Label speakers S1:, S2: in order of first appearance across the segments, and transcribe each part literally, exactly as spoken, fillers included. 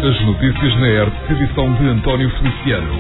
S1: As notícias na R T P, edição de António Feliciano.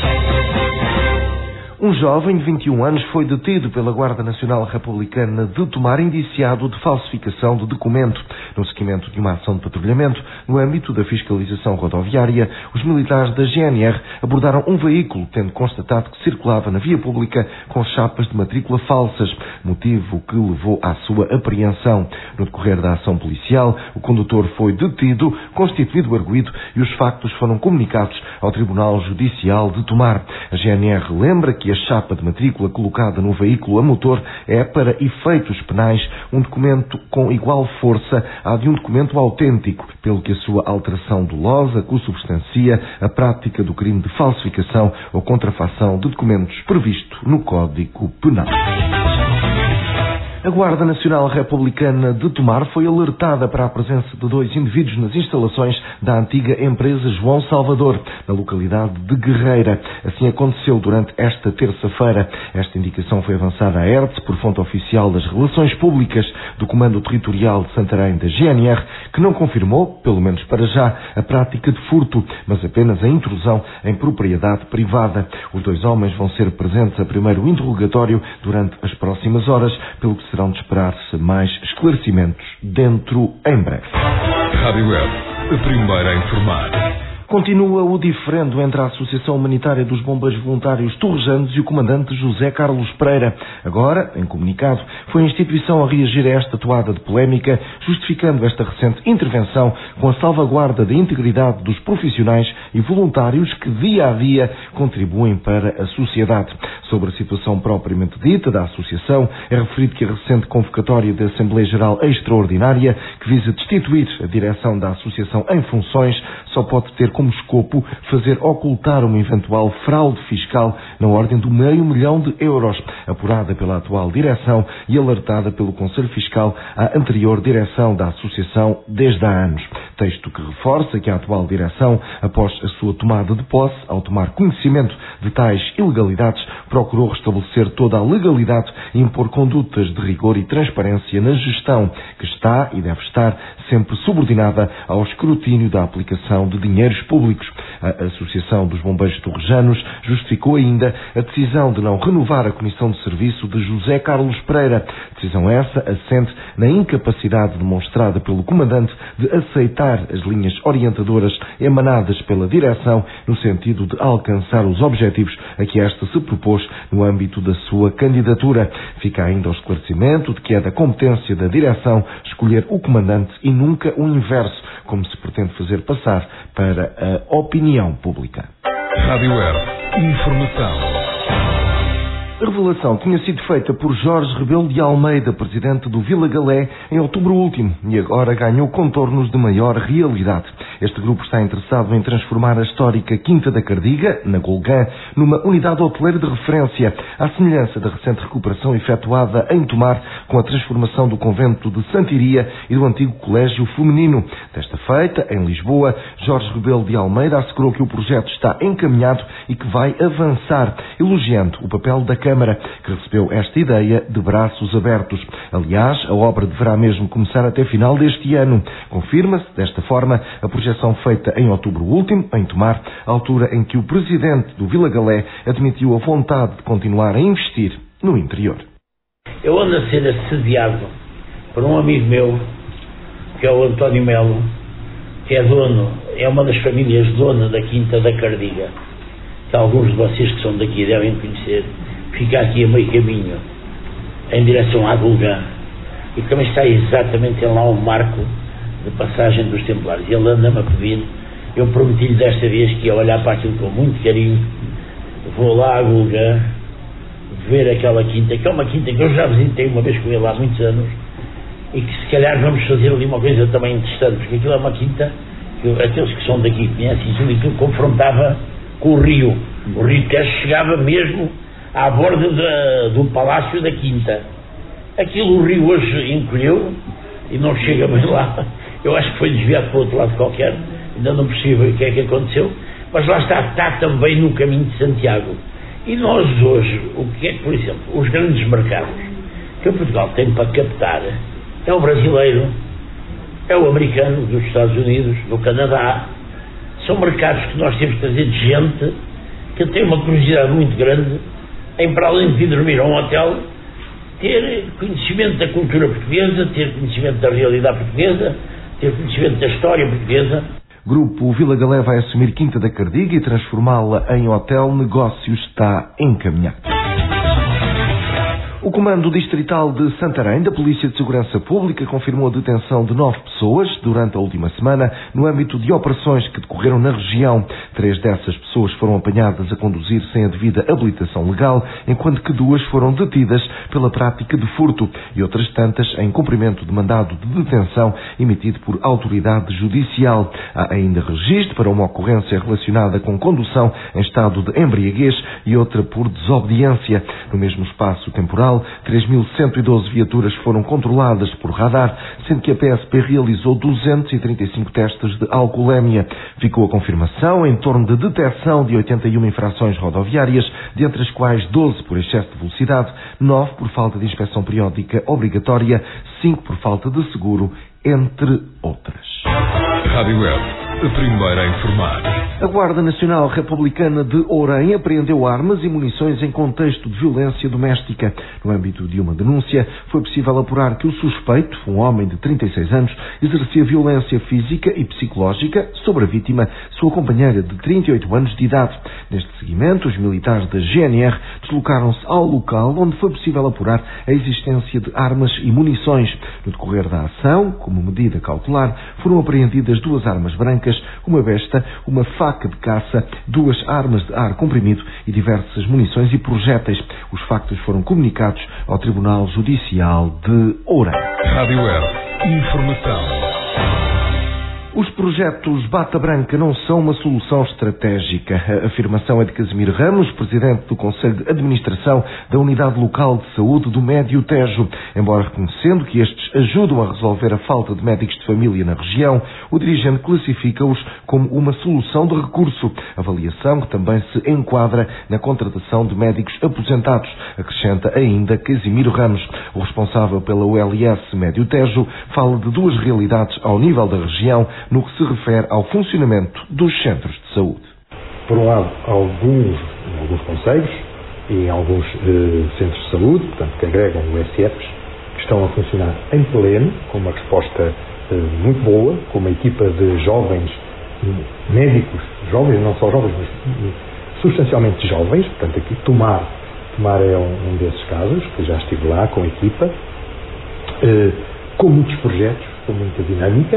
S2: Um jovem de vinte e um anos foi detido pela Guarda Nacional Republicana de Tomar, indiciado de falsificação de documento. No seguimento de uma ação de patrulhamento, no âmbito da fiscalização rodoviária, os militares da G N R abordaram um veículo, tendo constatado que circulava na via pública com chapas de matrícula falsas, motivo que levou à sua apreensão. No decorrer da ação policial, o condutor foi detido, constituído arguido e os factos foram comunicados ao Tribunal Judicial de Tomar. A G N R lembra que a chapa de matrícula colocada no veículo a motor é, para efeitos penais, um documento com igual força à de um documento autêntico, pelo que a sua alteração dolosa consubstancia a prática do crime de falsificação ou contrafação de documentos previsto no Código Penal. A Guarda Nacional Republicana de Tomar foi alertada para a presença de dois indivíduos nas instalações da antiga empresa João Salvador, na localidade de Guerreira. Assim aconteceu durante esta terça-feira. Esta indicação foi avançada à E R T por fonte oficial das Relações Públicas do Comando Territorial de Santarém da G N R, que não confirmou, pelo menos para já, a prática de furto, mas apenas a intrusão em propriedade privada. Os dois homens vão ser presentes a primeiro interrogatório durante as próximas horas, pelo que serão de esperar-se mais esclarecimentos dentro em breve.
S1: Rádio Web, a primeira a informar.
S2: Continua o diferendo entre a Associação Humanitária dos Bombeiros Voluntários Torrejanos e o comandante José Carlos Pereira. Agora, em comunicado, foi a instituição a reagir a esta toada de polémica, justificando esta recente intervenção com a salvaguarda da integridade dos profissionais e voluntários que dia a dia contribuem para a sociedade. Sobre a situação propriamente dita da Associação, é referido que a recente convocatória da Assembleia Geral Extraordinária, que visa destituir a direção da Associação em funções, só pode ter como escopo fazer ocultar uma eventual fraude fiscal na ordem do meio milhão de euros, apurada pela atual direção e alertada pelo Conselho Fiscal à anterior direção da Associação desde há anos. Texto que reforça que a atual direção, após a sua tomada de posse, ao tomar conhecimento de tais ilegalidades, procurou restabelecer toda a legalidade e impor condutas de rigor e transparência na gestão, que está e deve estar sempre subordinada ao escrutínio da aplicação de dinheiros públicos. A Associação dos Bombeiros Torrejanos justificou ainda a decisão de não renovar a comissão de serviço de José Carlos Pereira. Decisão essa assente na incapacidade demonstrada pelo comandante de aceitar as linhas orientadoras emanadas pela direção no sentido de alcançar os objetivos a que esta se propôs no âmbito da sua candidatura. Fica ainda o esclarecimento de que é da competência da direção escolher o comandante e nunca o inverso, como se pretende fazer passar para a opinião pública.
S1: Rádio Web, informação.
S2: A revelação tinha sido feita por Jorge Rebelo de Almeida, presidente do Vila Galé, em outubro último, e agora ganhou contornos de maior realidade. Este grupo está interessado em transformar a histórica Quinta da Cardiga, na Golgã, numa unidade hoteleira de referência, à semelhança da recente recuperação efetuada em Tomar com a transformação do convento de Santiria e do antigo colégio feminino. Desta feita, em Lisboa, Jorge Rebelo de Almeida assegurou que o projeto está encaminhado e que vai avançar, elogiando o papel da Câmara, que recebeu esta ideia de braços abertos. Aliás, a obra deverá mesmo começar até final deste ano. Confirma-se, desta forma, a projeção feita em outubro último, em Tomar, a altura em que o presidente do Vila Galé admitiu a vontade de continuar a investir no interior.
S3: Eu ando a ser assediado por um amigo meu, que é o António Melo, que é dono, é uma das famílias dona da Quinta da Cardiga, que alguns de vocês que são daqui devem conhecer. Fica aqui a meio caminho, em direção à Golgã, e também está exatamente lá um marco de passagem dos Templários. Ele anda-me a pedir, eu prometi-lhe desta vez que ia olhar para aquilo com muito carinho. Vou lá à Golgã, ver aquela quinta, que é uma quinta que eu já visitei uma vez com ele há muitos anos, e que se calhar vamos fazer ali uma coisa também interessante, porque aquilo é uma quinta que aqueles que são daqui conhecem, e aquilo confrontava com o rio. O rio Tejo chegava mesmo à borda da, do Palácio da Quinta. Aquilo o rio hoje encolheu e não chega bem lá. Eu acho que foi desviado para outro lado qualquer, ainda não percebo o que é que aconteceu, mas lá está, está também no caminho de Santiago. E nós hoje, o que é que, por exemplo, os grandes mercados que Portugal tem para captar é o brasileiro, é o americano dos Estados Unidos, do Canadá, são mercados que nós temos que trazer de gente que tem uma curiosidade muito grande em, para além de vir dormir a um hotel, ter conhecimento da cultura portuguesa, ter conhecimento da realidade portuguesa, ter conhecimento da história portuguesa.
S2: Grupo Vila Galé vai assumir Quinta da Cardiga e transformá-la em hotel. Negócio está encaminhado. O Comando Distrital de Santarém, da Polícia de Segurança Pública, confirmou a detenção de nove pessoas durante a última semana no âmbito de operações que decorreram na região. Três dessas pessoas foram apanhadas a conduzir sem a devida habilitação legal, enquanto que duas foram detidas pela prática de furto e outras tantas em cumprimento de mandado de detenção emitido por autoridade judicial. Há ainda registro para uma ocorrência relacionada com condução em estado de embriaguez e outra por desobediência. No mesmo espaço temporal, três mil cento e doze viaturas foram controladas por radar, sendo que a P S P realizou duzentos e trinta e cinco testes de alcoolemia. Ficou a confirmação em torno de detecção de oitenta e uma infrações rodoviárias, dentre as quais doze por excesso de velocidade, nove por falta de inspeção periódica obrigatória, cinco por falta de seguro, entre outras.
S1: Rádio Web, a primeira a informar.
S2: A Guarda Nacional Republicana de Ourém apreendeu armas e munições em contexto de violência doméstica. No âmbito de uma denúncia, foi possível apurar que o suspeito, um homem de trinta e seis anos, exercia violência física e psicológica sobre a vítima, sua companheira de trinta e oito anos de idade. Neste seguimento, os militares da G N R deslocaram-se ao local onde foi possível apurar a existência de armas e munições. No decorrer da ação, como medida cautelar, foram apreendidas duas armas brancas, uma besta, uma faca de caça, duas armas de ar comprimido e diversas munições e projéteis. Os factos foram comunicados ao Tribunal Judicial de Ourém.
S1: Rádio Web, informação.
S2: Os projetos Bata Branca não são uma solução estratégica. A afirmação é de Casimiro Ramos, presidente do Conselho de Administração da Unidade Local de Saúde do Médio Tejo. Embora reconhecendo que estes ajudam a resolver a falta de médicos de família na região, o dirigente classifica-os como uma solução de recurso, avaliação que também se enquadra na contratação de médicos aposentados, acrescenta ainda Casimiro Ramos. O responsável pela U L S Médio Tejo fala de duas realidades ao nível da região, no que se refere ao funcionamento dos centros de saúde.
S4: Por um lado, alguns, alguns concelhos e alguns eh, centros de saúde, portanto, que agregam U S Fs, que estão a funcionar em pleno, com uma resposta eh, muito boa, com uma equipa de jovens médicos, jovens, não só jovens, mas substancialmente jovens, portanto, aqui Tomar, Tomar é um, um desses casos, que já estive lá com a equipa, eh, com muitos projetos, com muita dinâmica.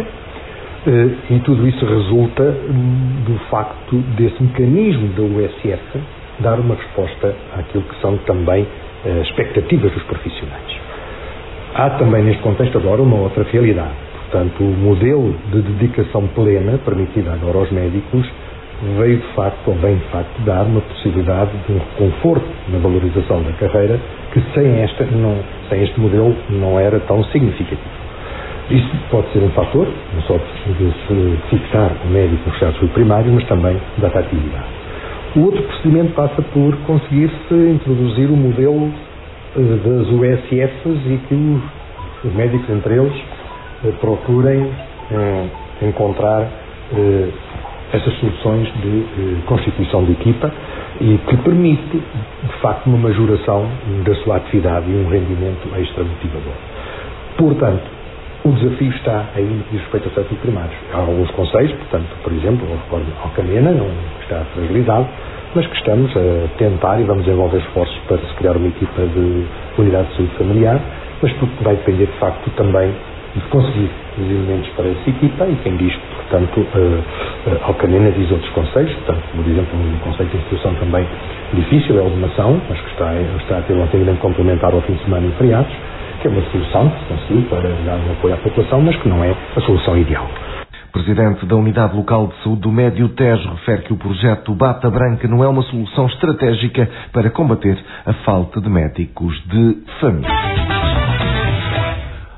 S4: Uh, e tudo isso resulta um, do facto desse mecanismo da U S F dar uma resposta àquilo que são também uh, expectativas dos profissionais. Há também neste contexto agora uma outra realidade. Portanto, o modelo de dedicação plena permitida agora aos médicos veio de facto, ou vem de facto, dar uma possibilidade de um conforto na valorização da carreira que sem, esta, não, sem este modelo não era tão significativo. Isso pode ser um fator, não só de se fixar o médico no estado de saúde primário, mas também da atratividade. O outro procedimento passa por conseguir-se introduzir o modelo das U S Fs e que os, os médicos, entre eles, procurem eh, encontrar eh, essas soluções de eh, constituição de equipa e que permite, de facto, uma majoração da sua atividade e um rendimento extra motivador. Portanto, o desafio está aí no que diz respeito ao setor primário. Há alguns conselhos, portanto, por exemplo, eu recordo Alcamena, não está fragilizado, mas que estamos a tentar e vamos desenvolver esforços para se criar uma equipa de unidade de saúde familiar, mas tudo vai depender, de facto, também de conseguir os elementos para essa equipa e quem diz, portanto, uh, uh, Alcamena diz outros conselhos, portanto, por exemplo, um conceito de instituição também difícil, é a Almação, mas que está, está a ter um atendimento complementar ao fim de semana e feriados, que é uma solução que se conseguiu para dar um apoio à população, mas que não é a solução ideal.
S2: Presidente da Unidade Local de Saúde do Médio Tejo refere que o projeto Bata Branca não é uma solução estratégica para combater a falta de médicos de família.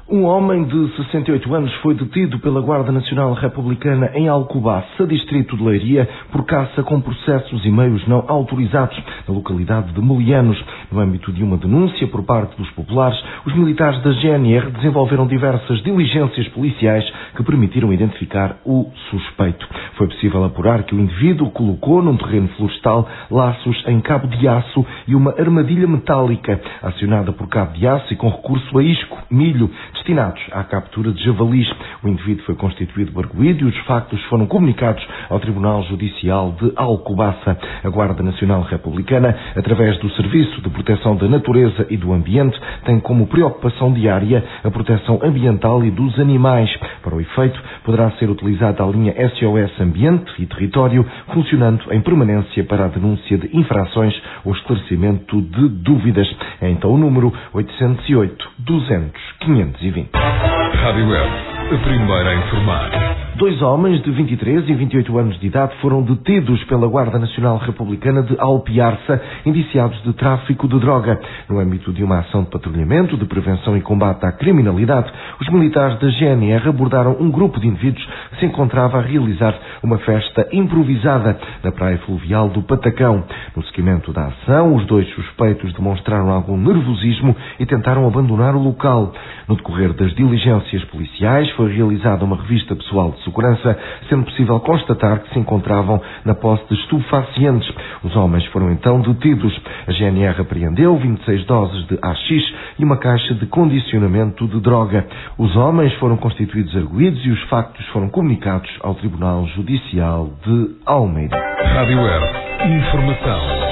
S2: Um homem de sessenta e oito anos foi detido pela Guarda Nacional Republicana em Alcobaça, distrito de Leiria, por caça com processos e meios não autorizados na localidade de Melianos. No âmbito de uma denúncia por parte dos populares, os militares da G N R desenvolveram diversas diligências policiais que permitiram identificar o suspeito. Foi possível apurar que o indivíduo colocou num terreno florestal laços em cabo de aço e uma armadilha metálica acionada por cabo de aço e com recurso a isco, milho, destinados à captura de javalis. O indivíduo foi constituído arguido e os factos foram comunicados ao Tribunal Judicial de Alcobaça. A Guarda Nacional Republicana, através do Serviço de Proteção da Natureza e do Ambiente, tem como preocupação diária a proteção ambiental e dos animais. Para o efeito, poderá ser utilizada a linha S O S Ambiente e Território, funcionando em permanência para a denúncia de infrações ou esclarecimento de dúvidas. É então o número oitocentos e oito, duzentos, quinhentos e vinte.
S1: Rádio Web, a primeira a informar.
S2: Dois homens de vinte e três e vinte e oito anos de idade foram detidos pela Guarda Nacional Republicana de Alpiarça, indiciados de tráfico de droga. No âmbito de uma ação de patrulhamento, de prevenção e combate à criminalidade, os militares da G N R abordaram um grupo de indivíduos que se encontrava a realizar uma festa improvisada na praia fluvial do Patacão. No seguimento da ação, os dois suspeitos demonstraram algum nervosismo e tentaram abandonar o local. No decorrer das diligências policiais, foi realizada uma revista pessoal de segurança, sendo possível constatar que se encontravam na posse de estupefacientes. Os homens foram então detidos. A G N R apreendeu vinte e seis doses de haxixe e uma caixa de condicionamento de droga. Os homens foram constituídos arguidos e os factos foram comunicados ao Tribunal Judicial de Almeida.
S1: Rádio Web, informação.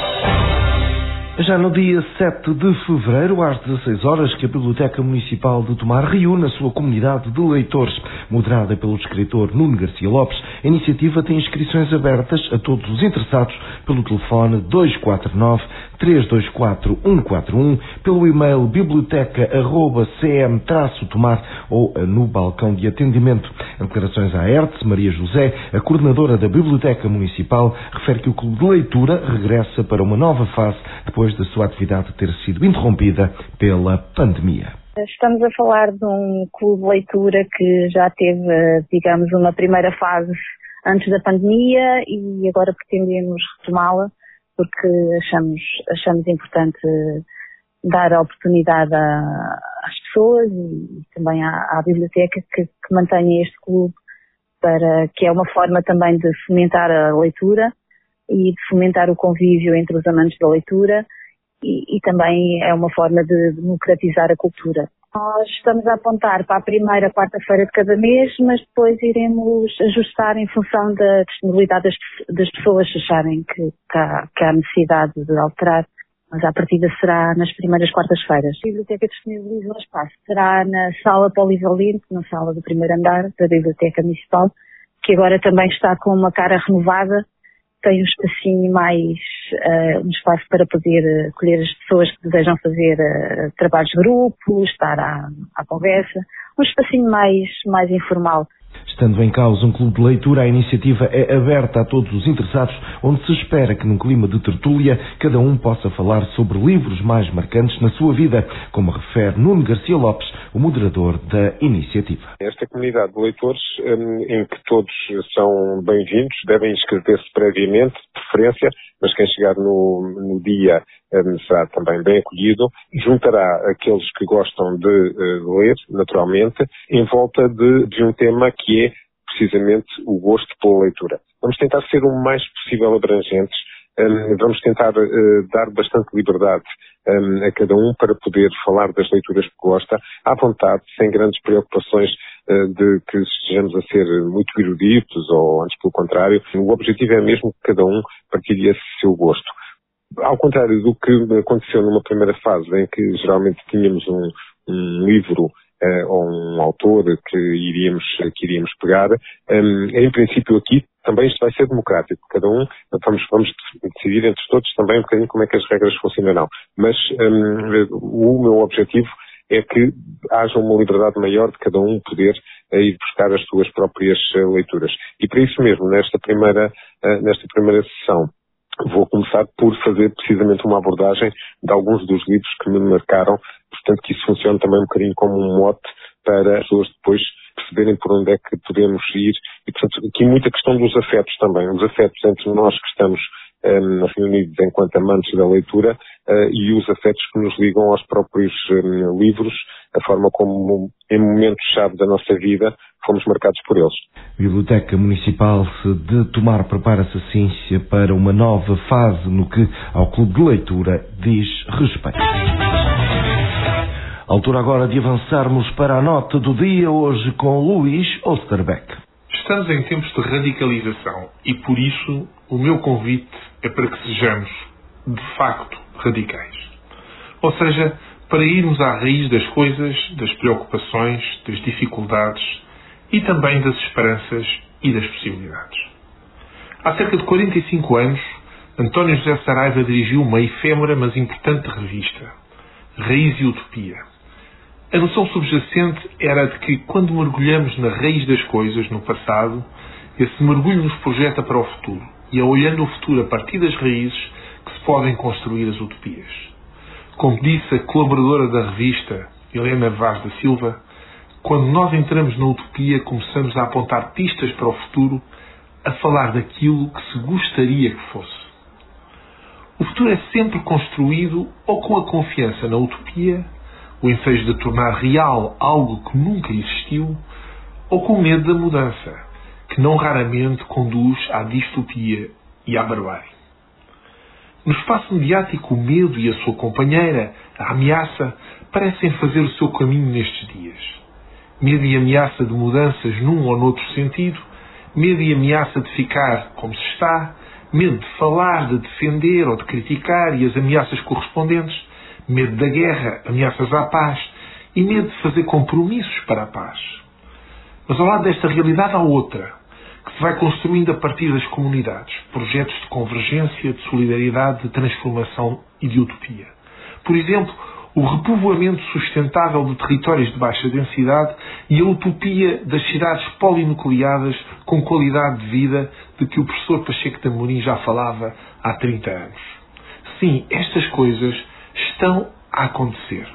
S2: Já no dia sete de fevereiro, às dezasseis horas, que a Biblioteca Municipal de Tomar reúne a sua comunidade de leitores. Moderada pelo escritor Nuno Garcia Lopes, a iniciativa tem inscrições abertas a todos os interessados pelo telefone dois quatro nove, três dois quatro, um quatro um, pelo e-mail biblioteca arroba c m traço tomar ou no balcão de atendimento. Em declarações à E R T S, Maria José, a coordenadora da Biblioteca Municipal, refere que o Clube de Leitura regressa para uma nova fase depois da sua atividade ter sido interrompida pela pandemia.
S5: Estamos a falar de um clube de leitura que já teve, digamos, uma primeira fase antes da pandemia e agora pretendemos retomá-la porque achamos, achamos importante dar a oportunidade a, às pessoas e também à, à biblioteca que, que mantenha este clube, para, que é uma forma também de fomentar a leitura e de fomentar o convívio entre os amantes da leitura e, e também é uma forma de democratizar a cultura. Nós estamos a apontar para a primeira quarta-feira de cada mês, mas depois iremos ajustar em função da disponibilidade das, das pessoas, se acharem que, que, há, que há necessidade de alterar, mas à partida será nas primeiras quartas-feiras. A biblioteca disponibiliza um espaço. Será na sala polivalente, na sala do primeiro andar da Biblioteca Municipal, que agora também está com uma cara renovada. Tem um espacinho mais, uh, um espaço para poder acolher as pessoas que desejam fazer uh, trabalhos de grupo, estar à, à conversa, um espacinho mais, mais informal.
S2: Estando em causa um clube de leitura, a iniciativa é aberta a todos os interessados, onde se espera que num clima de tertúlia cada um possa falar sobre livros mais marcantes na sua vida, como refere Nuno Garcia Lopes, o moderador da iniciativa.
S6: Esta comunidade de leitores, em que todos são bem-vindos, devem inscrever-se previamente, de preferência, mas quem chegar no, no dia será também bem acolhido, juntará aqueles que gostam de uh, ler, naturalmente, em volta de, de um tema que é precisamente o gosto pela leitura. Vamos tentar ser o mais possível abrangentes, um, vamos tentar uh, dar bastante liberdade um, a cada um para poder falar das leituras que gosta, à vontade, sem grandes preocupações uh, de que estejamos a ser muito eruditos ou antes pelo contrário. O objetivo é mesmo que cada um partilhe esse seu gosto. Ao contrário do que aconteceu numa primeira fase, em que geralmente tínhamos um, um livro uh, ou um autor que iríamos, que iríamos pegar, um, em princípio aqui também isto vai ser democrático. Cada um, vamos, vamos decidir entre todos também um bocadinho como é que as regras funcionarão. Mas um, o meu objetivo é que haja uma liberdade maior de cada um poder uh, ir buscar as suas próprias uh, leituras. E para isso mesmo, nesta primeira, uh, nesta primeira sessão, vou começar por fazer precisamente uma abordagem de alguns dos livros que me marcaram, portanto que isso funciona também um bocadinho como um mote para as pessoas depois perceberem por onde é que podemos ir. E, portanto, aqui muita questão dos afetos também. Os afetos entre nós que estamos um, reunidos enquanto amantes da leitura uh, e os afetos que nos ligam aos próprios um, livros, a forma como, em momentos-chave da nossa vida, fomos marcados por eles.
S2: Biblioteca Municipal de Tomar prepara-se assim para uma nova fase no que ao Clube de Leitura diz respeito. Altura agora de avançarmos para a nota do dia, hoje com Luís Osterbeck.
S7: Estamos em tempos de radicalização e, por isso, o meu convite é para que sejamos, de facto, radicais. Ou seja, para irmos à raiz das coisas, das preocupações, das dificuldades e também das esperanças e das possibilidades. Há cerca de quarenta e cinco anos, António José Saraiva dirigiu uma efêmera mas importante revista, Raiz e Utopia. A noção subjacente era de que, quando mergulhamos na raiz das coisas, no passado, esse mergulho nos projeta para o futuro, e é olhando o futuro a partir das raízes que se podem construir as utopias. Como disse a colaboradora da revista, Helena Vaz da Silva, quando nós entramos na utopia, começamos a apontar pistas para o futuro, a falar daquilo que se gostaria que fosse. O futuro é sempre construído ou com a confiança na utopia, o ensejo de tornar real algo que nunca existiu, ou com medo da mudança, que não raramente conduz à distopia e à barbárie. No espaço mediático, o medo e a sua companheira, a ameaça, parecem fazer o seu caminho nestes dias. Medo e ameaça de mudanças num ou noutro sentido, medo e ameaça de ficar como se está, medo de falar, de defender ou de criticar e as ameaças correspondentes, medo da guerra, ameaças à paz e medo de fazer compromissos para a paz. Mas ao lado desta realidade há outra, que se vai construindo a partir das comunidades, projetos de convergência, de solidariedade, de transformação e de utopia. Por exemplo, o repovoamento sustentável de territórios de baixa densidade e a utopia das cidades polinucleadas com qualidade de vida de que o professor Pacheco de Amorim já falava há trinta anos. Sim, estas coisas estão a acontecer.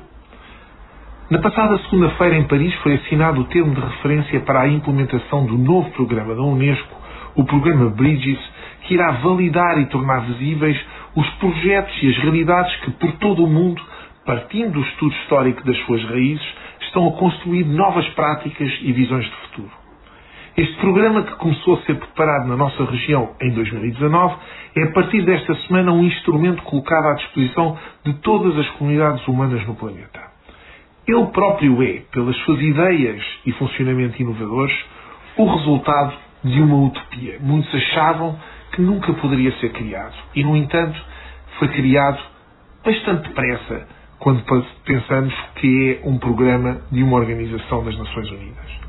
S7: Na passada segunda-feira, em Paris, foi assinado o termo de referência para a implementação do novo programa da Unesco, o programa Bridges, que irá validar e tornar visíveis os projetos e as realidades que, por todo o mundo, partindo do estudo histórico das suas raízes, estão a construir novas práticas e visões de futuro. Este programa, que começou a ser preparado na nossa região em dois mil e dezanove, é a partir desta semana um instrumento colocado à disposição de todas as comunidades humanas no planeta. Ele próprio é, pelas suas ideias e funcionamento inovadores, o resultado de uma utopia. Muitos achavam que nunca poderia ser criado e, no entanto, foi criado bastante depressa quando pensamos que é um programa de uma organização das Nações Unidas.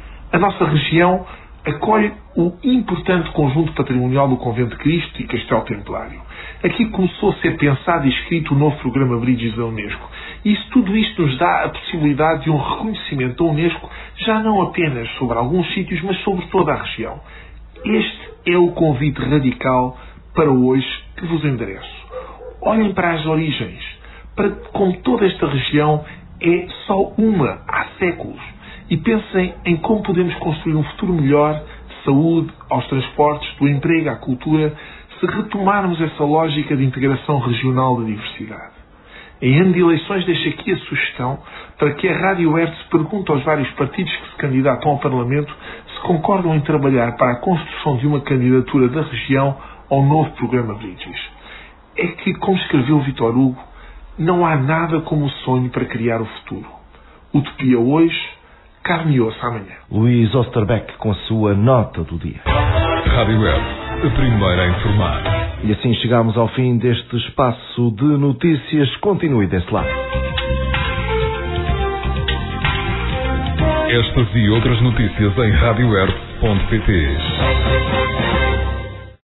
S7: A nossa região acolhe o importante conjunto patrimonial do Convento de Cristo e Castelo Templário. Aqui começou a ser pensado e escrito o novo programa Bridges da Unesco. E isso, tudo isto nos dá a possibilidade de um reconhecimento da Unesco, já não apenas sobre alguns sítios, mas sobre toda a região. Este é o convite radical para hoje que vos endereço. Olhem para as origens, para como toda esta região é só uma há séculos. E pensem em como podemos construir um futuro melhor, de saúde, aos transportes, do emprego, à cultura, se retomarmos essa lógica de integração regional da diversidade. Em ano de eleições, deixo aqui a sugestão para que a Rádio Hertz pergunte aos vários partidos que se candidatam ao Parlamento se concordam em trabalhar para a construção de uma candidatura da região ao novo programa Bridges. É que, como escreveu Victor Hugo, não há nada como o sonho para criar o futuro. Utopia hoje, carne e osso amanhã.
S2: Luís Osterbeck com a sua nota do dia.
S1: Rádio Hertz, a primeira a informar.
S2: E assim chegamos ao fim deste espaço de notícias. Continue desse lado.
S1: Estas e outras notícias em rádio hertz ponto pt.